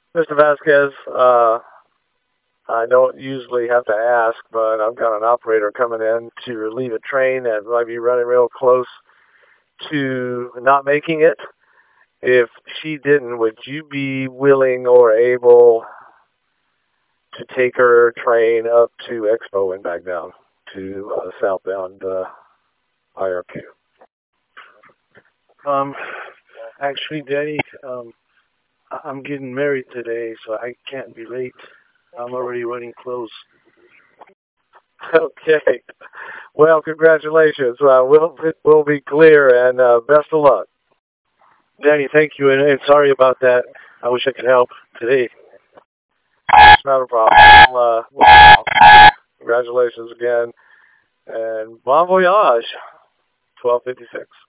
Mr. Vasquez, I don't usually have to ask, but I've got an operator coming in to relieve a train that might be running real close to not making it. If she didn't, would you be willing or able to take her train up to Expo and back down to southbound IRQ? Um, Actually, Daddy, I'm getting married today, so I can't be late. I'm already running close. Okay. Well, congratulations. We'll be clear and best of luck. Daddy, thank you, and sorry about that. I wish I could help today. Not a problem. Congratulations again, and bon voyage. 1256.